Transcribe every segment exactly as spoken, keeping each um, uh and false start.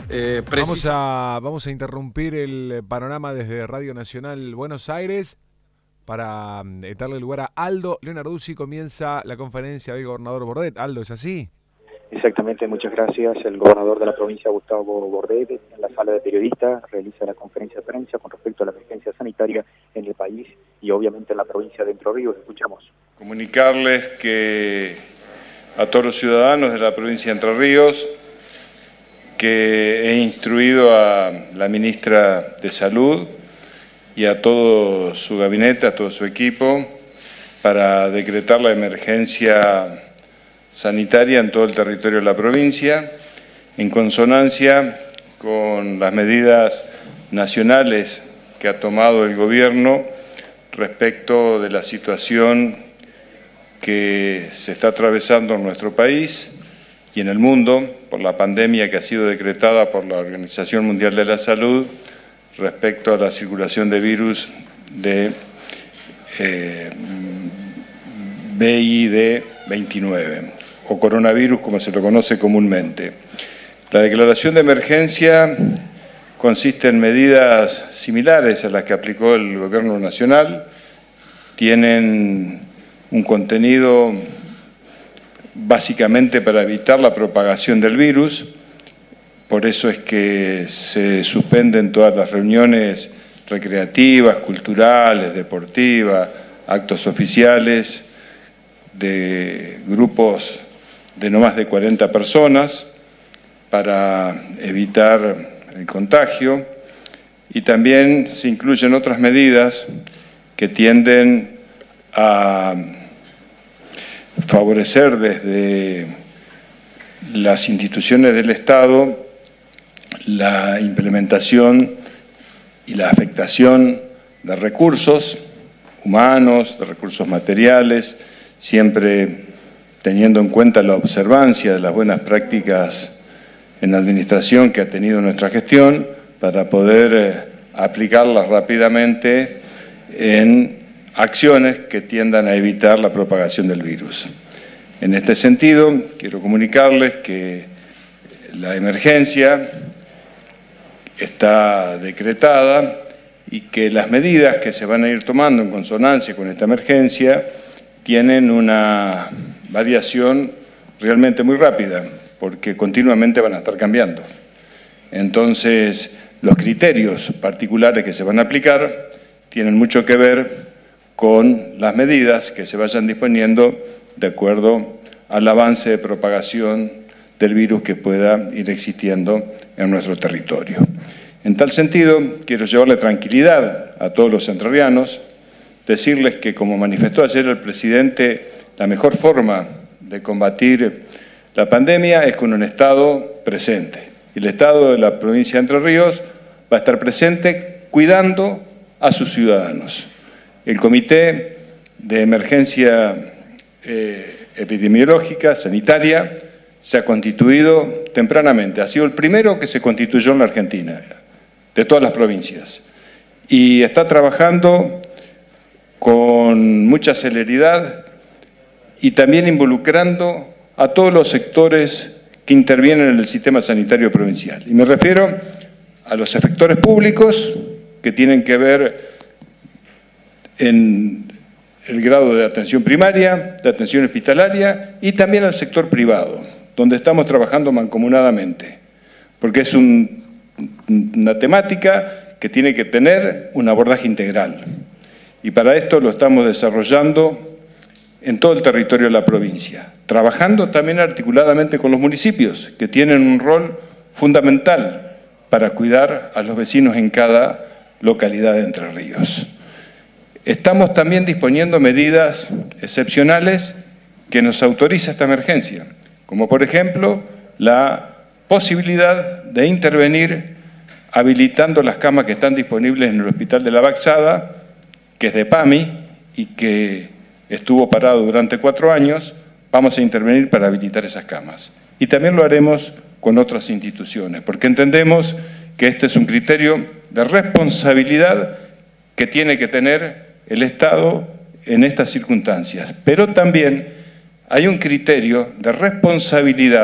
Eh, vamos, a, vamos a interrumpir el panorama desde Radio Nacional Buenos Aires para eh, darle lugar a Aldo Leonarduzzi. Comienza la conferencia del gobernador Bordet. Aldo, ¿es así? Exactamente, muchas gracias. El gobernador de la provincia, Gustavo Bordet, en la sala de periodistas, realiza la conferencia de prensa con respecto a la emergencia sanitaria en el país y obviamente en la provincia de Entre Ríos. Escuchamos. Comunicarles que a todos los ciudadanos de la provincia de Entre Ríos que he instruido a la ministra de Salud y a todo su gabinete, a todo su equipo, para decretar la emergencia sanitaria en todo el territorio de la provincia, en consonancia con las medidas nacionales que ha tomado el gobierno respecto de la situación que se está atravesando en nuestro país y en el mundo por la pandemia que ha sido decretada por la Organización Mundial de la Salud respecto a la circulación de virus de eh, V I D veintinueve o coronavirus como se lo conoce comúnmente. La declaración de emergencia consiste en medidas similares a las que aplicó el Gobierno Nacional, tienen un contenido básicamente para evitar la propagación del virus, por eso es que se suspenden todas las reuniones recreativas, culturales, deportivas, actos oficiales de grupos de no más de cuarenta personas para evitar el contagio, y también se incluyen otras medidas que tienden a favorecer desde las instituciones del Estado la implementación y la afectación de recursos humanos, de recursos materiales, siempre teniendo en cuenta la observancia de las buenas prácticas en la administración que ha tenido nuestra gestión para poder eh, aplicarlas rápidamente en acciones que tiendan a evitar la propagación del virus. En este sentido, quiero comunicarles que la emergencia está decretada y que las medidas que se van a ir tomando en consonancia con esta emergencia tienen una variación realmente muy rápida, porque continuamente van a estar cambiando. Entonces, los criterios particulares que se van a aplicar tienen mucho que ver con las medidas que se vayan disponiendo de acuerdo al avance de propagación del virus que pueda ir existiendo en nuestro territorio. En tal sentido, quiero llevarle tranquilidad a todos los entrerrianos, decirles que, como manifestó ayer el presidente, la mejor forma de combatir la pandemia es con un Estado presente. Y el Estado de la provincia de Entre Ríos va a estar presente cuidando a sus ciudadanos. El Comité de Emergencia eh, Epidemiológica Sanitaria se ha constituido tempranamente. Ha sido el primero que se constituyó en la Argentina, de todas las provincias. Y está trabajando con mucha celeridad y también involucrando a todos los sectores que intervienen en el sistema sanitario provincial. Y me refiero a los efectores públicos que tienen que ver en el grado de atención primaria, de atención hospitalaria y también al sector privado, donde estamos trabajando mancomunadamente, porque es un, una temática que tiene que tener un abordaje integral. Y para esto lo estamos desarrollando en todo el territorio de la provincia, trabajando también articuladamente con los municipios, que tienen un rol fundamental para cuidar a los vecinos en cada localidad de Entre Ríos. Estamos también disponiendo medidas excepcionales que nos autoriza esta emergencia, como por ejemplo la posibilidad de intervenir habilitando las camas que están disponibles en el Hospital de la Baxada, que es de PAMI y que estuvo parado durante cuatro años. Vamos a intervenir para habilitar esas camas. Y también lo haremos con otras instituciones, porque entendemos que este es un criterio de responsabilidad que tiene que tener el Estado en estas circunstancias. Pero también hay un criterio de responsabilidad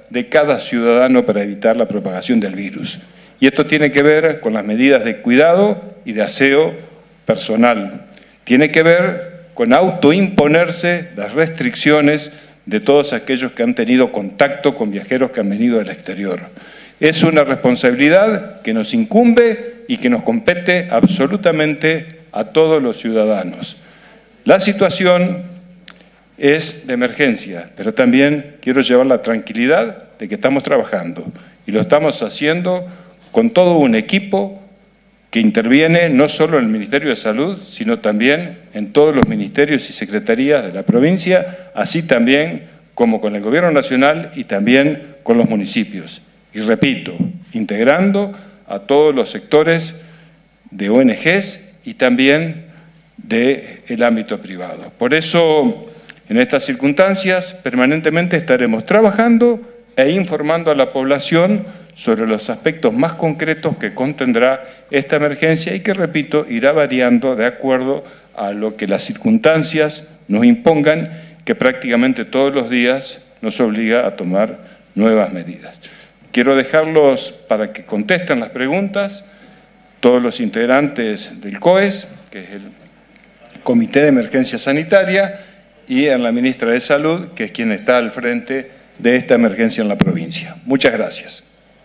de cada ciudadano para evitar la propagación del virus. Y esto tiene que ver con las medidas de cuidado y de aseo personal. Tiene que ver con autoimponerse las restricciones de todos aquellos que han tenido contacto con viajeros que han venido del exterior. Es una responsabilidad que nos incumbe y que nos compete absolutamente a todos los ciudadanos. La situación es de emergencia, pero también quiero llevar la tranquilidad de que estamos trabajando y lo estamos haciendo con todo un equipo que interviene no solo en el Ministerio de Salud, sino también en todos los ministerios y secretarías de la provincia, así también como con el Gobierno Nacional y también con los municipios. Y repito, integrando a todos los sectores de O N Ges y también del ámbito privado. Por eso, en estas circunstancias, permanentemente estaremos trabajando e informando a la población sobre los aspectos más concretos que contendrá esta emergencia y que, repito, irá variando de acuerdo a lo que las circunstancias nos impongan, que prácticamente todos los días nos obliga a tomar nuevas medidas. Quiero dejarlos para que contesten las preguntas todos los integrantes del C O E S, que es el Comité de Emergencia Sanitaria, y a la ministra de Salud, que es quien está al frente de esta emergencia en la provincia. Muchas gracias.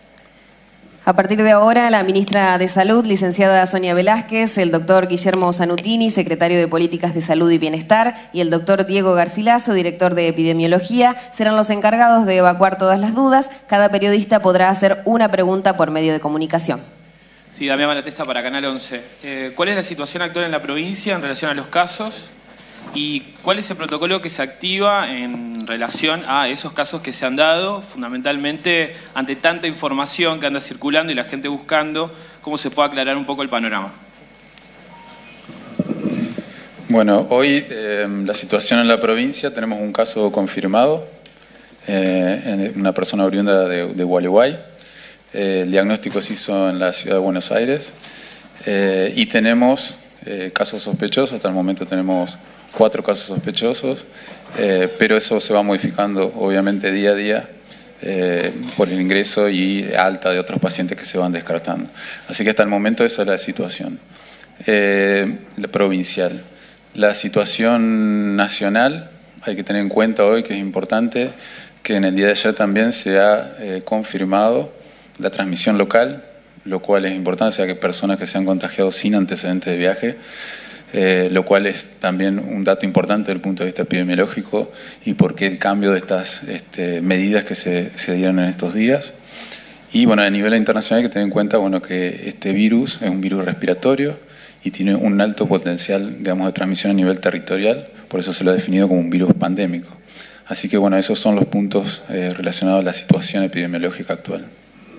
A partir de ahora, la ministra de Salud, licenciada Sonia Velázquez, el doctor Guillermo Zanutini, secretario de Políticas de Salud y Bienestar, y el doctor Diego Garcilaso, director de Epidemiología, serán los encargados de evacuar todas las dudas. Cada periodista podrá hacer una pregunta por medio de comunicación. Sí, Damián Malatesta para Canal once. Eh, ¿Cuál es la situación actual en la provincia en relación a los casos? ¿Y cuál es el protocolo que se activa en relación a esos casos que se han dado, fundamentalmente ante tanta información que anda circulando y la gente buscando, cómo se puede aclarar un poco el panorama? Bueno, hoy eh, la situación en la provincia, tenemos un caso confirmado, eh, en una persona oriunda de, de Gualeguay. Eh, el diagnóstico se hizo en la ciudad de Buenos Aires eh, y tenemos eh, casos sospechosos. Hasta el momento tenemos cuatro casos sospechosos, eh, pero eso se va modificando obviamente día a día eh, por el ingreso y alta de otros pacientes que se van descartando. Así que hasta el momento esa es la situación eh, la provincial. La situación nacional, hay que tener en cuenta hoy que es importante que en el día de ayer también se ha eh, confirmado la transmisión local, lo cual es importante, o sea que personas que se han contagiado sin antecedentes de viaje, Eh, lo cual es también un dato importante desde el punto de vista epidemiológico y por qué el cambio de estas este, medidas que se, se dieron en estos días. Y bueno, a nivel internacional hay que tener en cuenta bueno, que este virus es un virus respiratorio y tiene un alto potencial, digamos, de transmisión a nivel territorial, por eso se lo ha definido como un virus pandémico. Así que bueno, esos son los puntos eh, relacionados a la situación epidemiológica actual.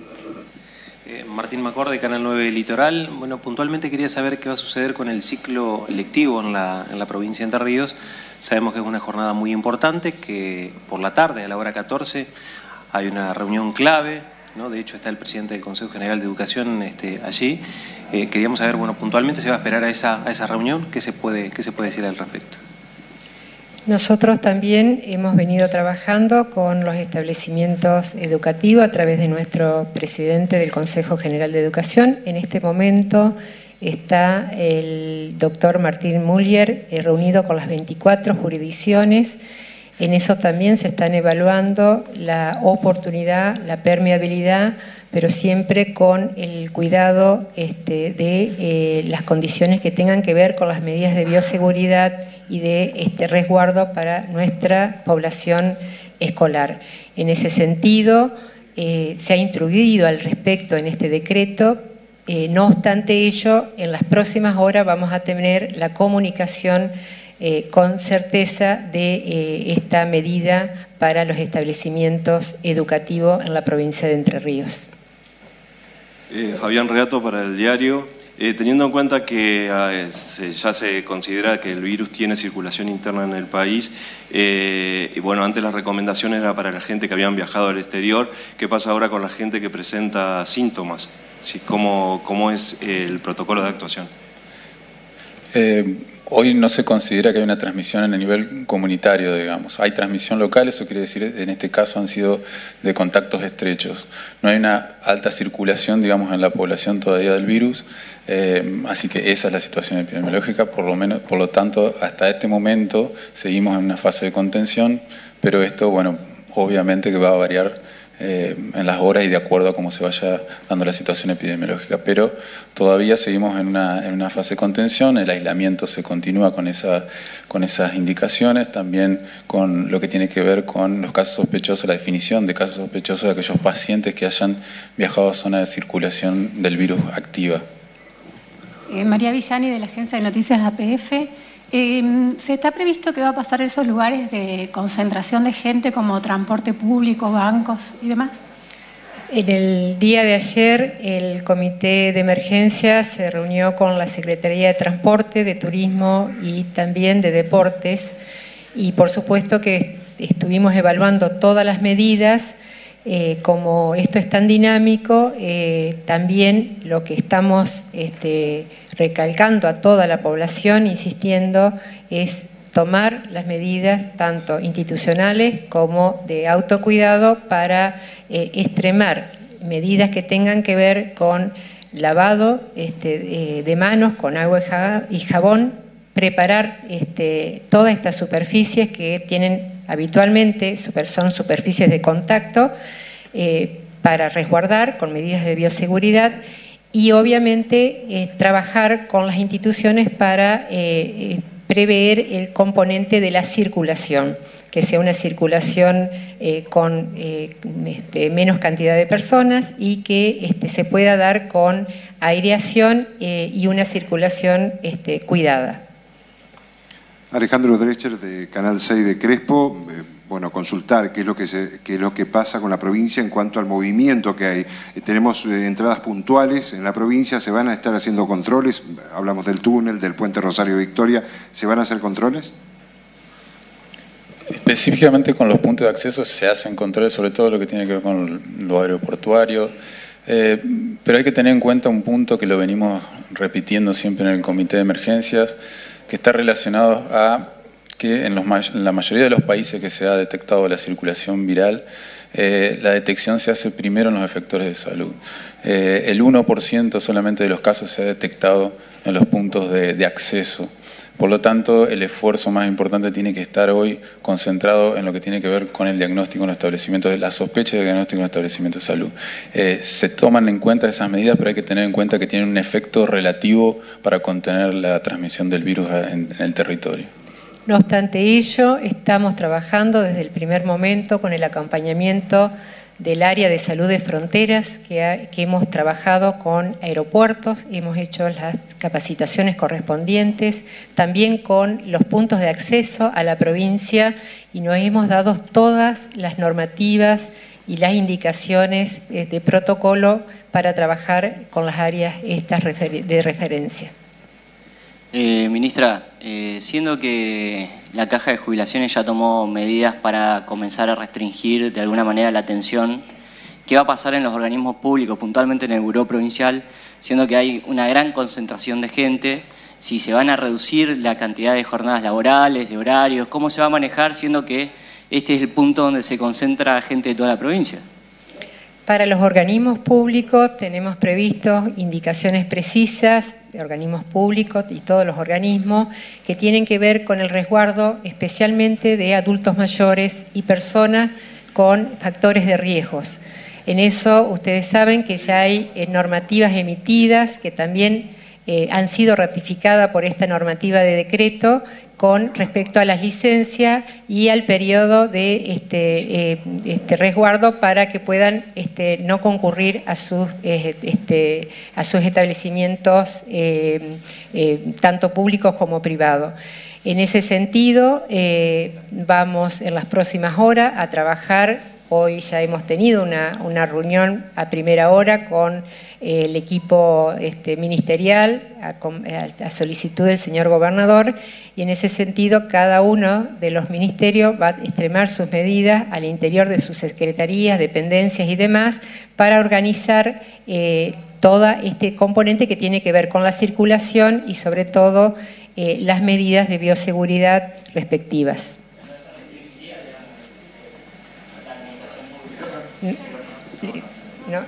Martín Macor, de Canal nueve Litoral. Bueno, puntualmente quería saber qué va a suceder con el ciclo lectivo en la, en la provincia de Entre Ríos. Sabemos que es una jornada muy importante, que por la tarde, a la hora catorce, hay una reunión clave, ¿no? De hecho, está el presidente del Consejo General de Educación este, allí. Eh, queríamos saber, bueno, puntualmente se va a esperar a esa, a esa reunión. ¿Qué se puede, qué se puede decir al respecto? Nosotros también hemos venido trabajando con los establecimientos educativos a través de nuestro presidente del Consejo General de Educación. En este momento está el doctor Martín Muller eh, reunido con las veinticuatro jurisdicciones. En eso también se están evaluando la oportunidad, la permeabilidad, pero siempre con el cuidado este, de eh, las condiciones que tengan que ver con las medidas de bioseguridad y de este resguardo para nuestra población escolar. En ese sentido, eh, se ha instruido al respecto en este decreto. Eh, no obstante ello, en las próximas horas vamos a tener la comunicación eh, con certeza de eh, esta medida para los establecimientos educativos en la provincia de Entre Ríos. Eh, Fabián Reato para El Diario. Eh, teniendo en cuenta que eh, se, ya se considera que el virus tiene circulación interna en el país, eh, y bueno, antes las recomendaciones eran para la gente que habían viajado al exterior. ¿Qué pasa ahora con la gente que presenta síntomas? ¿Sí? ¿Cómo, cómo es el protocolo de actuación? Eh, hoy no se considera que hay una transmisión a nivel comunitario, digamos. Hay transmisión local, eso quiere decir, en este caso han sido de contactos estrechos. No hay una alta circulación, digamos, en la población todavía del virus, eh, así que esa es la situación epidemiológica. Por lo menos, por lo tanto, hasta este momento seguimos en una fase de contención, pero esto, bueno, obviamente que va a variar Eh, en las horas y de acuerdo a cómo se vaya dando la situación epidemiológica. Pero todavía seguimos en una, en una fase de contención, el aislamiento se continúa con, esa, con esas indicaciones, también con lo que tiene que ver con los casos sospechosos, la definición de casos sospechosos de aquellos pacientes que hayan viajado a zona de circulación del virus activa. Eh, María Villani, de la Agencia de Noticias A P F. Eh, ¿Se está previsto que va a pasar esos lugares de concentración de gente como transporte público, bancos y demás? En el día de ayer, el Comité de Emergencia se reunió con la Secretaría de Transporte, de Turismo y también de Deportes. Y por supuesto que estuvimos evaluando todas las medidas. Eh, como esto es tan dinámico, eh, también lo que estamos este, recalcando a toda la población, insistiendo, es tomar las medidas tanto institucionales como de autocuidado para eh, extremar medidas que tengan que ver con lavado este, eh, de manos con agua y jabón, preparar este, todas estas superficies que tienen habitualmente son superficies de contacto eh, para resguardar con medidas de bioseguridad y obviamente eh, trabajar con las instituciones para eh, prever el componente de la circulación, que sea una circulación eh, con eh, este, menos cantidad de personas y que este, se pueda dar con aireación eh, y una circulación este, cuidada. Alejandro Drecher, de Canal seis de Crespo. Eh, bueno, consultar qué es, lo que se, qué es lo que pasa con la provincia en cuanto al movimiento que hay. Eh, tenemos eh, entradas puntuales en la provincia, se van a estar haciendo controles, hablamos del túnel, del puente Rosario Victoria, ¿se van a hacer controles? Específicamente con los puntos de acceso se hacen controles, sobre todo lo que tiene que ver con lo aeroportuario, eh, pero hay que tener en cuenta un punto que lo venimos repitiendo siempre en el Comité de Emergencias, que está relacionado a que en, los, en la mayoría de los países que se ha detectado la circulación viral, eh, la detección se hace primero en los efectores de salud. Eh, el uno por ciento solamente de los casos se ha detectado en los puntos de, de acceso. Por lo tanto, el esfuerzo más importante tiene que estar hoy concentrado en lo que tiene que ver con el diagnóstico en los establecimientos, de la sospecha de diagnóstico en los establecimientos de salud. Eh, se toman en cuenta esas medidas, pero hay que tener en cuenta que tienen un efecto relativo para contener la transmisión del virus en, en el territorio. No obstante ello, estamos trabajando desde el primer momento con el acompañamiento del área de salud de fronteras, que, ha, que hemos trabajado con aeropuertos, hemos hecho las capacitaciones correspondientes, también con los puntos de acceso a la provincia y nos hemos dado todas las normativas y las indicaciones de protocolo para trabajar con las áreas estas de referencia. Eh, ministra, eh, siendo que la Caja de Jubilaciones ya tomó medidas para comenzar a restringir de alguna manera la atención, ¿qué va a pasar en los organismos públicos, puntualmente en el Buró Provincial, siendo que hay una gran concentración de gente? Si se van a reducir la cantidad de jornadas laborales, de horarios, ¿cómo se va a manejar siendo que este es el punto donde se concentra gente de toda la provincia? Para los organismos públicos tenemos previstos indicaciones precisas, organismos públicos y todos los organismos que tienen que ver con el resguardo especialmente de adultos mayores y personas con factores de riesgos. En eso ustedes saben que ya hay eh, normativas emitidas que también eh, han sido ratificadas por esta normativa de decreto con respecto a las licencias y al periodo de este, eh, este resguardo para que puedan este, no concurrir a sus, eh, este, a sus establecimientos eh, eh, tanto públicos como privados. En ese sentido, eh, vamos en las próximas horas a trabajar Hoy ya hemos tenido una, una reunión a primera hora con eh, el equipo este, ministerial a, a solicitud del señor gobernador, y en ese sentido cada uno de los ministerios va a extremar sus medidas al interior de sus secretarías, dependencias y demás para organizar eh, todo este componente que tiene que ver con la circulación y sobre todo eh, las medidas de bioseguridad respectivas. No,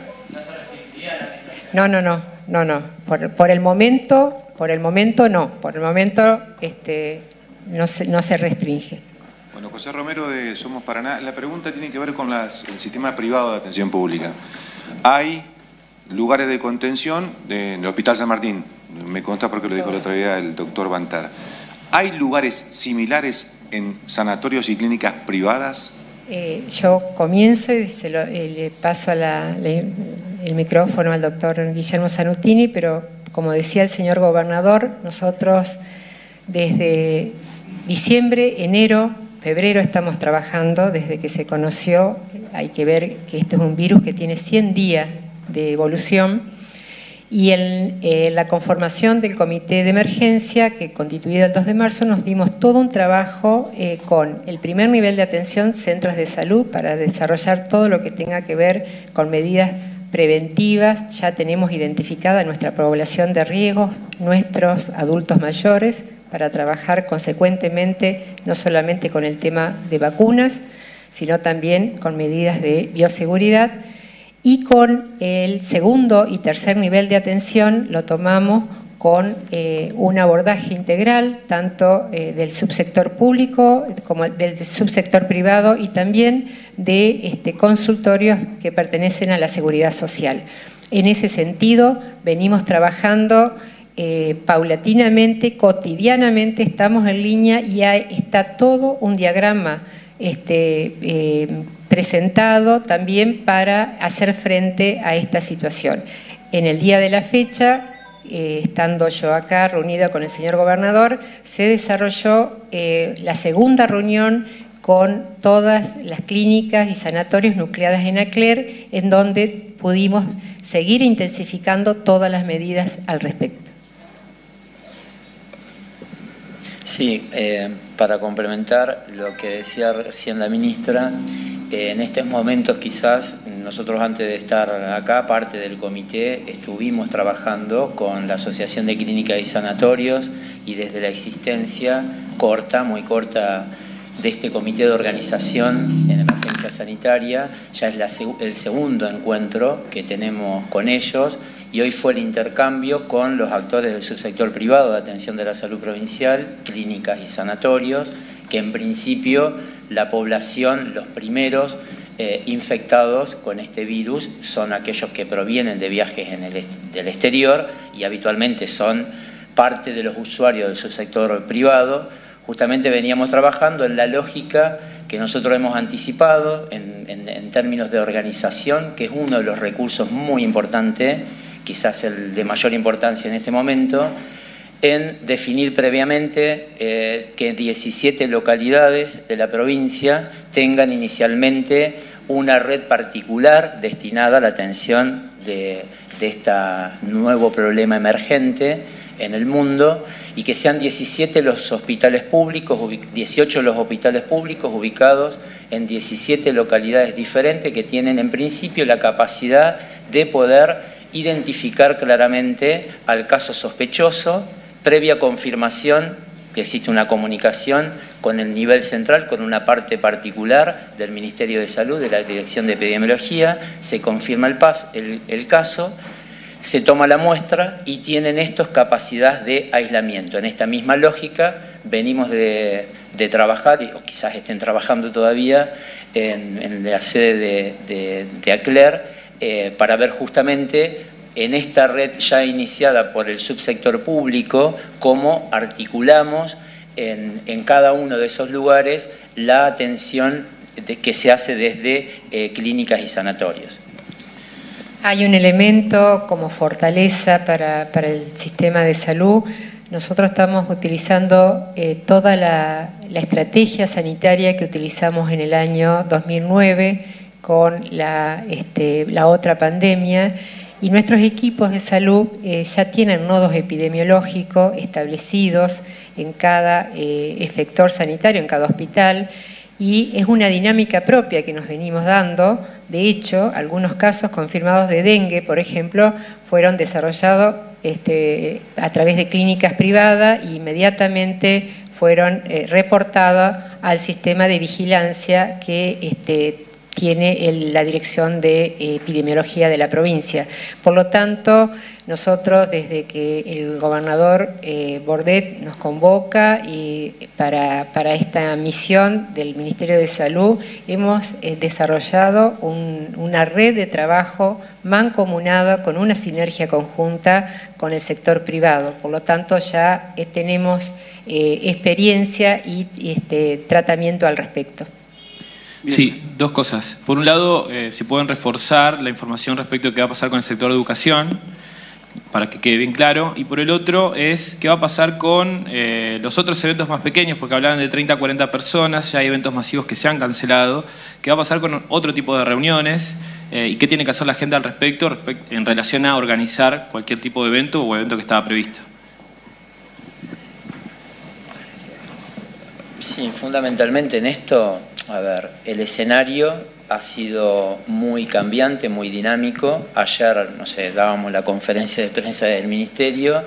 no, no, no, no, no. Por, por el momento, por el momento no. Por el momento este, no, se, no se restringe. Bueno, José Romero de Somos Paraná. La pregunta tiene que ver con las, el sistema privado de atención pública. Hay lugares de contención de, en el Hospital San Martín. Me consta porque lo dijo la otra día el doctor Bantar. ¿Hay lugares similares en sanatorios y clínicas privadas? Eh, yo comienzo y se lo, eh, le paso la, le, el micrófono al doctor Guillermo Zanutini, pero como decía el señor gobernador, nosotros desde diciembre, enero, febrero estamos trabajando desde que se conoció. Hay que ver que este es un virus que tiene cien días de evolución. Y en eh, la conformación del comité de emergencia, que constituido el dos de marzo, nos dimos todo un trabajo eh, con el primer nivel de atención, centros de salud, para desarrollar todo lo que tenga que ver con medidas preventivas. Ya tenemos identificada nuestra población de riesgo, nuestros adultos mayores, para trabajar consecuentemente no solamente con el tema de vacunas, sino también con medidas de bioseguridad. Y con el segundo y tercer nivel de atención lo tomamos con eh, un abordaje integral, tanto eh, del subsector público como del subsector privado y también de este, consultorios que pertenecen a la seguridad social. En ese sentido, venimos trabajando eh, paulatinamente, cotidianamente, estamos en línea y hay, está todo un diagrama este, eh, presentado también para hacer frente a esta situación. En el día de la fecha, eh, estando yo acá reunida con el señor gobernador, se desarrolló eh, la segunda reunión con todas las clínicas y sanatorios nucleadas en ACLER, en donde pudimos seguir intensificando todas las medidas al respecto. Sí, eh, para complementar lo que decía recién la ministra, eh, en estos momentos quizás nosotros antes de estar acá, parte del comité, estuvimos trabajando con la Asociación de Clínicas y Sanatorios y desde la existencia corta, muy corta, de este comité de organización en emergencia sanitaria, ya es la, el segundo encuentro que tenemos con ellos y hoy fue el intercambio con los actores del subsector privado de atención de la salud provincial, clínicas y sanatorios, que en principio la población, los primeros eh, infectados con este virus son aquellos que provienen de viajes en el est del exterior y habitualmente son parte de los usuarios del subsector privado. Justamente veníamos trabajando en la lógica que nosotros hemos anticipado en, en, en términos de organización, que es uno de los recursos muy importantes, quizás el de mayor importancia en este momento, en definir previamente eh, que diecisiete localidades de la provincia tengan inicialmente una red particular destinada a la atención de, de este nuevo problema emergente en el mundo y que sean diecisiete los hospitales públicos, dieciocho los hospitales públicos ubicados en diecisiete localidades diferentes que tienen en principio la capacidad de poder identificar claramente al caso sospechoso, previa confirmación que existe una comunicación con el nivel central, con una parte particular del Ministerio de Salud, de la Dirección de Epidemiología, se confirma el, pas, el, el caso, se toma la muestra y tienen estos capacidad de aislamiento. En esta misma lógica venimos de, de trabajar, o quizás estén trabajando todavía, en, en la sede de, de, de ACLER, eh, para ver justamente en esta red ya iniciada por el subsector público cómo articulamos en, en cada uno de esos lugares la atención de, que se hace desde eh, clínicas y sanatorios. Hay un elemento como fortaleza para, para el sistema de salud. Nosotros estamos utilizando eh, toda la, la estrategia sanitaria que utilizamos en el año dos mil nueve con la, este, la otra pandemia, y nuestros equipos de salud eh, ya tienen nodos epidemiológicos establecidos en cada eh, efector sanitario, en cada hospital, y es una dinámica propia que nos venimos dando. De hecho, algunos casos confirmados de dengue, por ejemplo, fueron desarrollados este, a través de clínicas privadas e inmediatamente fueron eh, reportados al sistema de vigilancia que este, tiene el, la Dirección de Epidemiología de la provincia. Por lo tanto, nosotros desde que el gobernador eh, Bordet nos convoca y para, para esta misión del Ministerio de Salud, hemos eh, desarrollado un, una red de trabajo mancomunada con una sinergia conjunta con el sector privado. Por lo tanto, ya eh, tenemos eh, experiencia y, y este, tratamiento al respecto. Sí, dos cosas. Por un lado, eh, si pueden reforzar la información respecto a qué va a pasar con el sector de educación, para que quede bien claro. Y por el otro es qué va a pasar con eh, los otros eventos más pequeños, porque hablaban de treinta a cuarenta personas, ya hay eventos masivos que se han cancelado. ¿Qué va a pasar con otro tipo de reuniones? Eh, ¿Y qué tiene que hacer la gente al respecto, respecto en relación a organizar cualquier tipo de evento o evento que estaba previsto? Sí, fundamentalmente en esto, a ver, el escenario ha sido muy cambiante, muy dinámico. Ayer, no sé, dábamos la conferencia de prensa del Ministerio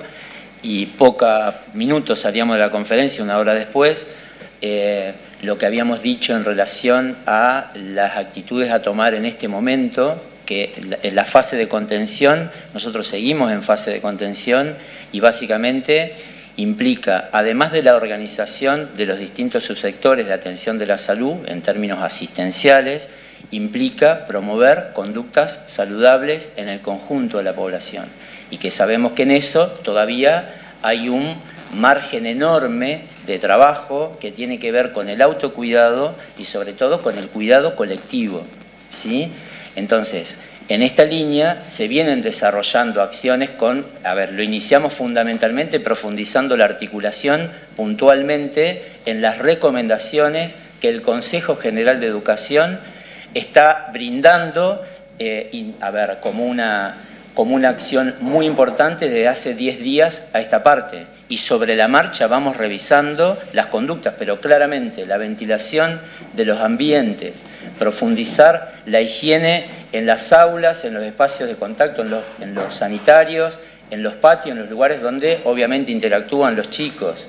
y pocos minutos salíamos de la conferencia, una hora después, eh, lo que habíamos dicho en relación a las actitudes a tomar en este momento, que en la fase de contención, nosotros seguimos en fase de contención y básicamente implica, además de la organización de los distintos subsectores de atención de la salud en términos asistenciales, implica promover conductas saludables en el conjunto de la población y que sabemos que en eso todavía hay un margen enorme de trabajo que tiene que ver con el autocuidado y sobre todo con el cuidado colectivo, ¿sí? Entonces, en esta línea se vienen desarrollando acciones con, a ver, lo iniciamos fundamentalmente profundizando la articulación puntualmente en las recomendaciones que el Consejo General de Educación está brindando, eh, y, a ver, como una, como una acción muy importante desde hace diez días a esta parte. Y sobre la marcha vamos revisando las conductas, pero claramente la ventilación de los ambientes, profundizar la higiene en las aulas, en los espacios de contacto, en los, en los sanitarios, en los patios, en los lugares donde obviamente interactúan los chicos,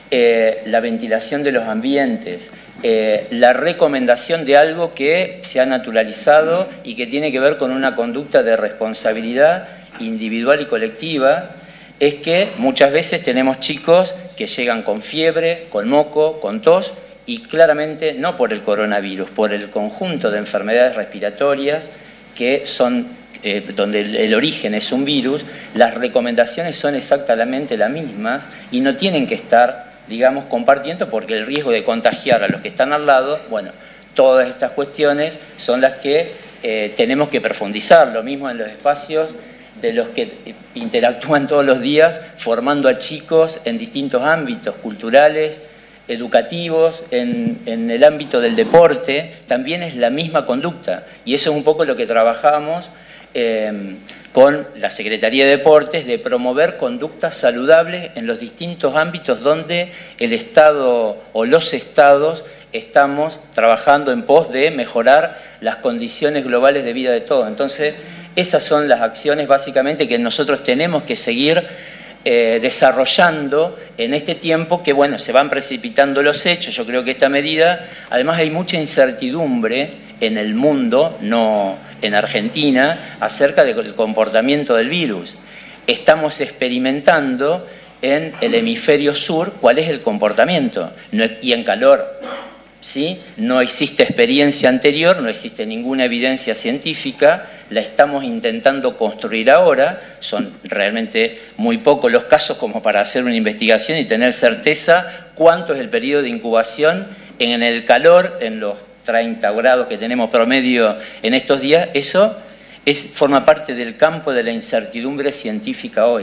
eh, la ventilación de los ambientes, eh, la recomendación de algo que se ha naturalizado y que tiene que ver con una conducta de responsabilidad individual y colectiva, es que muchas veces tenemos chicos que llegan con fiebre, con moco, con tos, y claramente no por el coronavirus, por el conjunto de enfermedades respiratorias que son, eh, donde el, el origen es un virus, las recomendaciones son exactamente las mismas y no tienen que estar, digamos, compartiendo porque el riesgo de contagiar a los que están al lado, bueno, todas estas cuestiones son las que eh, tenemos que profundizar, lo mismo en los espacios de los que interactúan todos los días, formando a chicos en distintos ámbitos culturales, educativos, en, en el ámbito del deporte, también es la misma conducta. Y eso es un poco lo que trabajamos eh, con la Secretaría de Deportes, de promover conductas saludables en los distintos ámbitos donde el Estado o los Estados estamos trabajando en pos de mejorar las condiciones globales de vida de todos. Entonces, esas son las acciones básicamente que nosotros tenemos que seguir eh, desarrollando en este tiempo que, bueno, se van precipitando los hechos. Yo creo que esta medida, además hay mucha incertidumbre en el mundo, no en Argentina, acerca del comportamiento del virus. Estamos experimentando en el hemisferio sur cuál es el comportamiento, y en calor. ¿Sí? No existe experiencia anterior, no existe ninguna evidencia científica, la estamos intentando construir ahora, son realmente muy pocos los casos como para hacer una investigación y tener certeza cuánto es el periodo de incubación en el calor, en los treinta grados que tenemos promedio en estos días. Eso es, forma parte del campo de la incertidumbre científica hoy.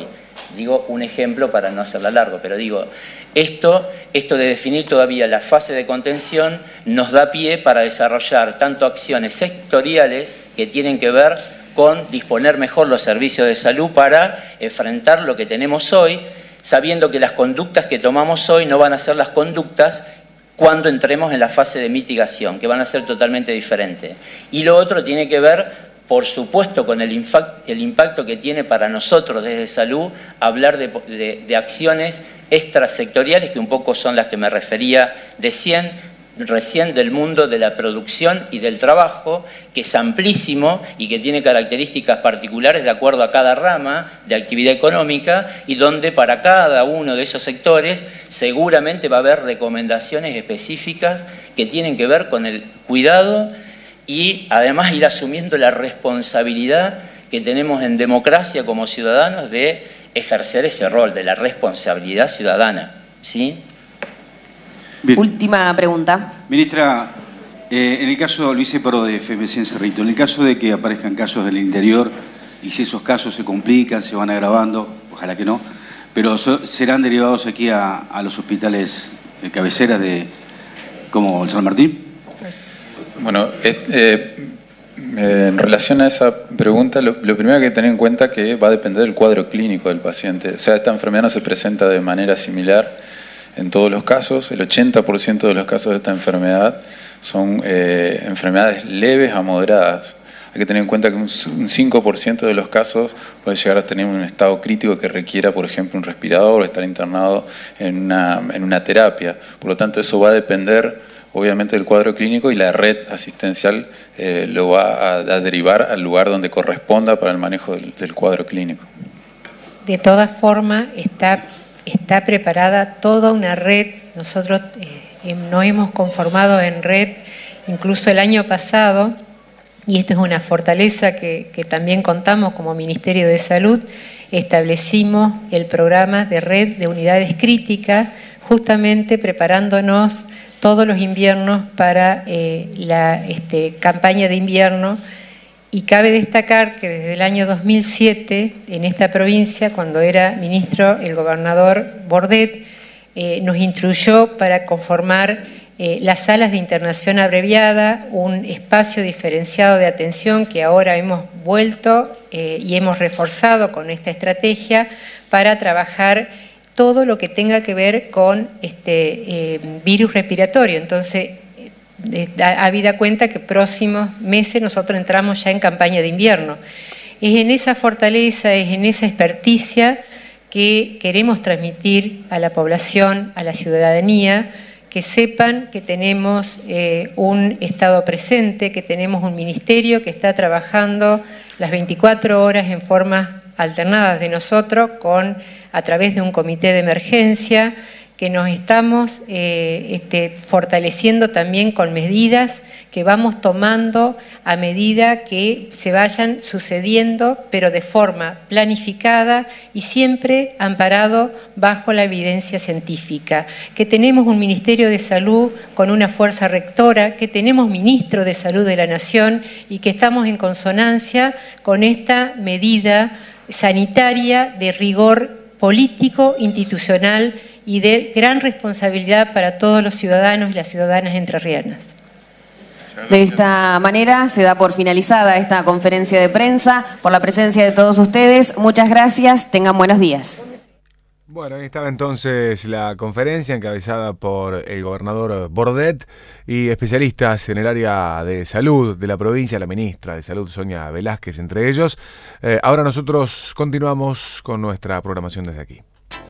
Digo un ejemplo para no hacerla largo, pero digo, esto, esto de definir todavía la fase de contención nos da pie para desarrollar tanto acciones sectoriales que tienen que ver con disponer mejor los servicios de salud para enfrentar lo que tenemos hoy, sabiendo que las conductas que tomamos hoy no van a ser las conductas cuando entremos en la fase de mitigación, que van a ser totalmente diferentes. Y lo otro tiene que ver, por supuesto, con el, el impacto que tiene para nosotros desde salud hablar de, de, de acciones extrasectoriales, que un poco son las que me refería de cien, recién del mundo de la producción y del trabajo, que es amplísimo y que tiene características particulares de acuerdo a cada rama de actividad económica, y donde para cada uno de esos sectores seguramente va a haber recomendaciones específicas que tienen que ver con el cuidado y además ir asumiendo la responsabilidad que tenemos en democracia como ciudadanos de ejercer ese rol de la responsabilidad ciudadana, ¿sí? Bien. Última pregunta. Ministra, eh, en el caso, lo hice por de F M C en Cerrito, en el caso de que aparezcan casos del interior y si esos casos se complican, se van agravando, ojalá que no, pero so, serán derivados aquí a, a los hospitales de cabecera de, como el San Martín. Bueno, eh, eh, en relación a esa pregunta, lo, lo primero que hay que tener en cuenta es que va a depender del cuadro clínico del paciente. O sea, esta enfermedad no se presenta de manera similar en todos los casos. El ochenta por ciento de los casos de esta enfermedad son eh, enfermedades leves a moderadas. Hay que tener en cuenta que un, un cinco por ciento de los casos puede llegar a tener un estado crítico que requiera, por ejemplo, un respirador o estar internado en una, en una terapia. Por lo tanto, eso va a depender, obviamente, del cuadro clínico, y la red asistencial eh, lo va a, a derivar al lugar donde corresponda para el manejo del, del cuadro clínico. De todas formas, está... Está preparada toda una red. Nosotros eh, nos hemos conformado en red incluso el año pasado, y esto es una fortaleza que, que también contamos como Ministerio de Salud. Establecimos el programa de red de unidades críticas, justamente preparándonos todos los inviernos para eh, la este, campaña de invierno. Y cabe destacar que desde el año dos mil siete, en esta provincia, cuando era ministro el gobernador Bordet, eh, nos instruyó para conformar eh, las salas de internación abreviada, un espacio diferenciado de atención que ahora hemos vuelto eh, y hemos reforzado con esta estrategia para trabajar todo lo que tenga que ver con este eh, virus respiratorio. Entonces, habida cuenta que próximos meses nosotros entramos ya en campaña de invierno. Es en esa fortaleza, es en esa experticia que queremos transmitir a la población, a la ciudadanía, que sepan que tenemos eh, un Estado presente, que tenemos un ministerio que está trabajando las veinticuatro horas en formas alternadas de nosotros, con, a través de un comité de emergencia, que nos estamos eh, este, fortaleciendo también con medidas que vamos tomando a medida que se vayan sucediendo, pero de forma planificada y siempre amparado bajo la evidencia científica. Que tenemos un Ministerio de Salud con una fuerza rectora, que tenemos Ministro de Salud de la Nación y que estamos en consonancia con esta medida sanitaria de rigor político, institucional y de gran responsabilidad para todos los ciudadanos y las ciudadanas entrerrianas. De esta manera se da por finalizada esta conferencia de prensa, por la presencia de todos ustedes. Muchas gracias, tengan buenos días. Bueno, ahí estaba entonces la conferencia encabezada por el gobernador Bordet y especialistas en el área de salud de la provincia, la ministra de Salud, Sonia Velázquez, entre ellos. Eh, ahora nosotros continuamos con nuestra programación desde aquí.